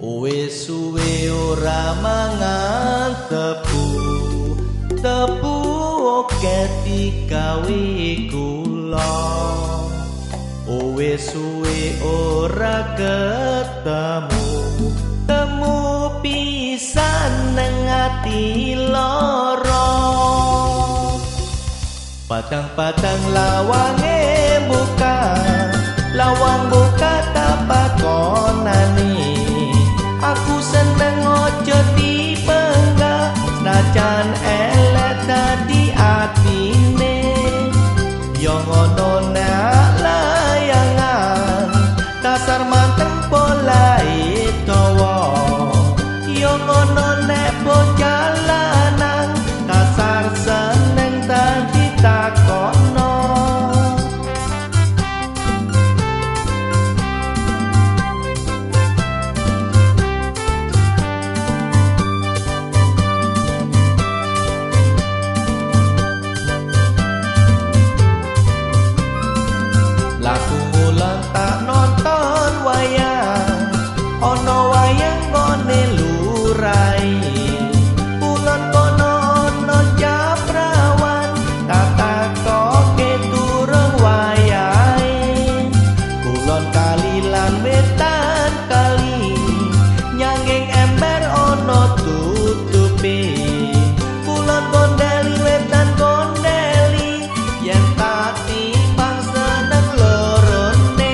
Wis suwe ora mangan tebu oke digawe kula. Wis suwe ora ketemu temu pisan nang ati lara. Padang-padang lawange buka, lawang buka tapakonane. Aku seneng ojo dipenggak, najan elek dadi atine. Yo ngono nek layangan, dasar manteng polahe dawa. Yo ngono nek bocah lanang, dasar seneng dadi takono. Laku mulang tak nonton wayang, ono wayang ngone lurai. Bulan kono ono jabrawan, tak koke durung wayahe. Kulon kali lan wetan kali, nyanging ember ono tutupe. Kulon gondeli wetan gondeli, yen tak timbang seneng lorone.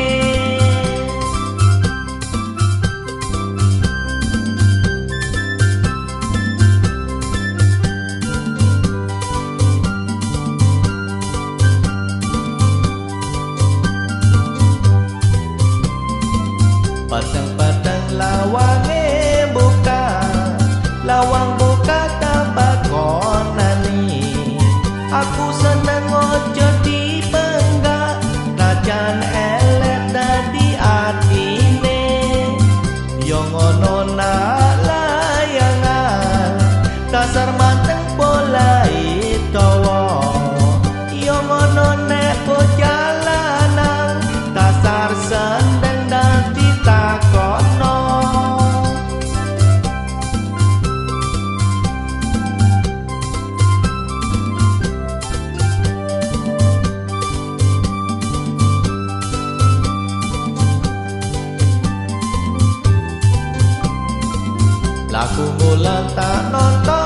Padang-padang lawange buka, lawang buka tapakonane. Aku seneng ojo dipenggak, najan elek dadi atine. Yo ngono nak layangan, dasar manteng polahe dawa. Yo ngono nek bocah lanang, dasar seneng dadi takono. Laku mulan tak nonton